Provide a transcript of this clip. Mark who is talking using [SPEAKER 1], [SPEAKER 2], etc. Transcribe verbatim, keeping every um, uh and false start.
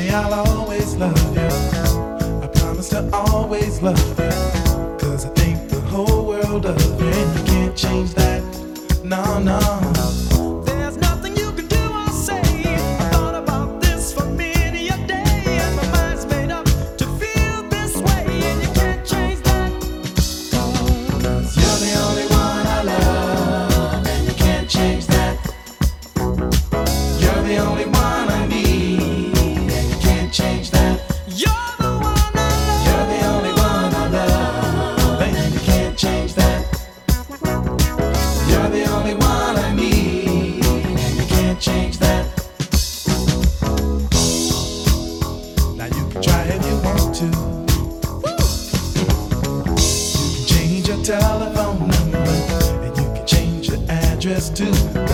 [SPEAKER 1] me I'll always love you. I promise to always love you. Cause I think the whole world of you, and you can't change that. No, no.
[SPEAKER 2] There's nothing you can do or say. I thought about this for many a day, and my mind's made up to feel this way, and you can't change that.
[SPEAKER 1] Cause you're the only one I love, and you can't change that. You're the only one I need, and you can't change that.
[SPEAKER 2] You're the one I love.
[SPEAKER 1] You're the only one I love, and you can't change that. You're the only one I need, and you can't change that. Now you can try if you want to. You can change your telephone number, and you can change your address too.